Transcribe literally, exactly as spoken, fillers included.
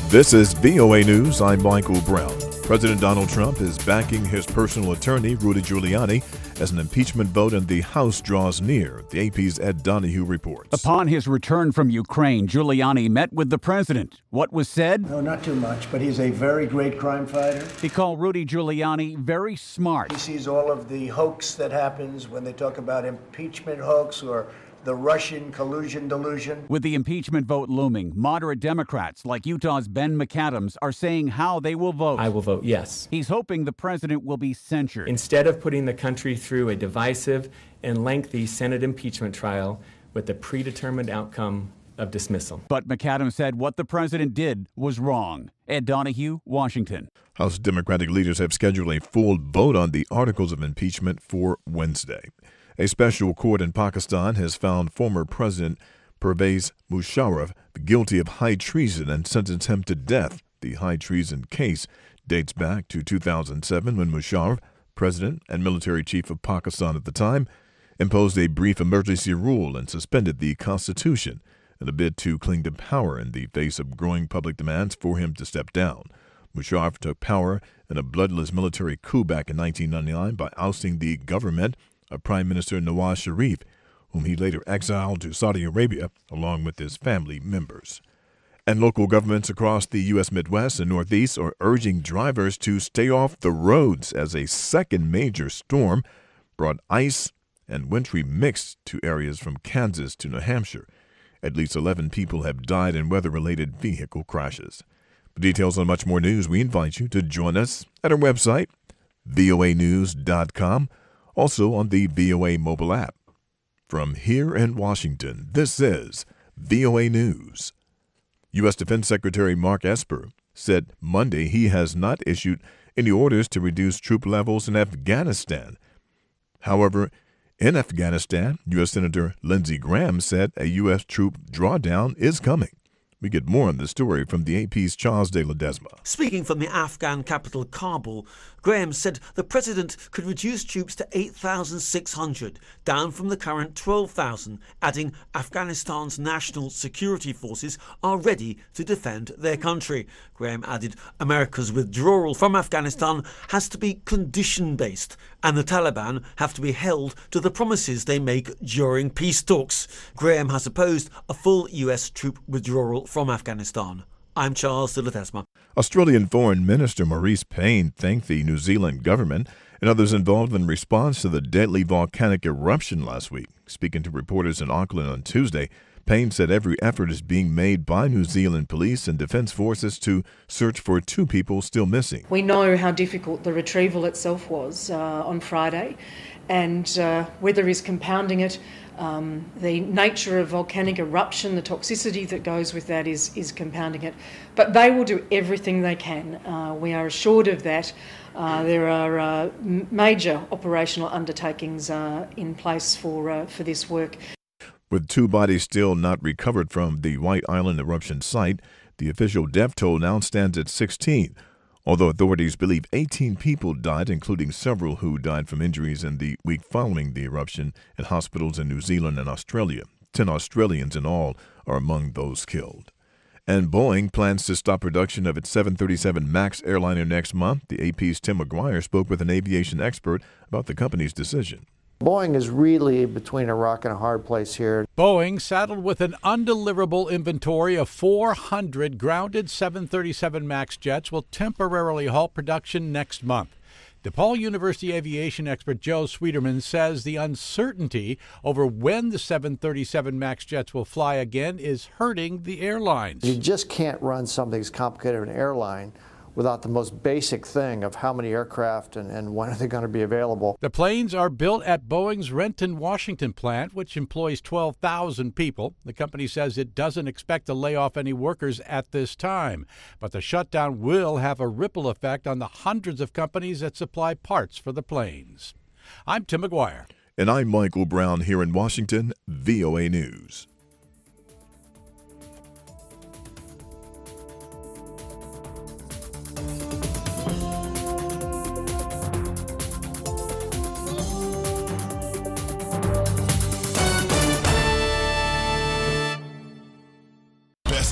This is V O A News. I'm Michael Brown. President Donald Trump is backing his personal attorney, Rudy Giuliani, as an impeachment vote in the House draws near. The A P's Ed Donahue reports. Upon his return from Ukraine, Giuliani met with the president. What was said? No, not too much, but he's a very great crime fighter. He called Rudy Giuliani very smart. He sees all of the hoax that happens when they talk about impeachment hoax or the Russian collusion delusion. With the impeachment vote looming, moderate Democrats like Utah's Ben McAdams are saying how they will vote. I will vote yes. He's hoping the president will be censured. Instead of putting the country through a divisive and lengthy Senate impeachment trial with the predetermined outcome of dismissal. But McAdams said what the president did was wrong. Ed Donahue, Washington. House Democratic leaders have scheduled a full vote on the articles of impeachment for Wednesday. A special court in Pakistan has found former President Pervez Musharraf guilty of high treason and sentenced him to death. The high treason case dates back to two thousand seven when Musharraf, president and military chief of Pakistan at the time, imposed a brief emergency rule and suspended the constitution in a bid to cling to power in the face of growing public demands for him to step down. Musharraf took power in a bloodless military coup back in nineteen ninety-nine by ousting the government of Prime Minister Nawaz Sharif, whom he later exiled to Saudi Arabia along with his family members. And local governments across the U S Midwest and Northeast are urging drivers to stay off the roads as a second major storm brought ice and wintry mix to areas from Kansas to New Hampshire. At least eleven people have died in weather-related vehicle crashes. For details on much more news, we invite you to join us at our website, V O A news dot com. Also on the V O A mobile app. From here in Washington, this is V O A News. U S Defense Secretary Mark Esper said Monday he has not issued any orders to reduce troop levels in Afghanistan. However, in Afghanistan, U S Senator Lindsey Graham said a U S troop drawdown is coming. We get more on the story from the A P's Charles de Ledesma. Speaking from the Afghan capital, Kabul, Graham said the president could reduce troops to eight thousand six hundred, down from the current twelve thousand, adding Afghanistan's national security forces are ready to defend their country. Graham added America's withdrawal from Afghanistan has to be condition-based, and the Taliban have to be held to the promises they make during peace talks. Graham has opposed a full U S troop withdrawal from Afghanistan. I'm Charles de Ledesma. Australian Foreign Minister Maurice Payne thanked the New Zealand government and others involved in response to the deadly volcanic eruption last week. Speaking to reporters in Auckland on Tuesday, Payne said every effort is being made by New Zealand police and defense forces to search for two people still missing. We know how difficult the retrieval itself was uh, on Friday, and uh, weather is compounding it. Um, the nature of volcanic eruption, the toxicity that goes with that is, is compounding it. But they will do everything they can. Uh, we are assured of that. Uh, there are uh, major operational undertakings uh, in place for, uh, for this work. With two bodies still not recovered from the White Island eruption site, the official death toll now stands at sixteen. Although authorities believe eighteen people died, including several who died from injuries in the week following the eruption in hospitals in New Zealand and Australia. Ten Australians in all are among those killed. And Boeing plans to stop production of its seven thirty-seven MAX airliner next month. The A P's Tim McGuire spoke with an aviation expert about the company's decision. Boeing is really between a rock and a hard place here. Boeing saddled with an undeliverable inventory of four hundred grounded seven thirty-seven MAX jets will temporarily halt production next month. DePaul University aviation expert Joe Sweeterman says the uncertainty over when the seven thirty-seven MAX jets will fly again is hurting the airlines. You just can't run something as complicated as an airline without the most basic thing of how many aircraft and, and when are they going to be available. The planes are built at Boeing's Renton, Washington plant, which employs twelve thousand people. The company says it doesn't expect to lay off any workers at this time. But the shutdown will have a ripple effect on the hundreds of companies that supply parts for the planes. I'm Tim McGuire. And I'm Michael Brown here in Washington, V O A News.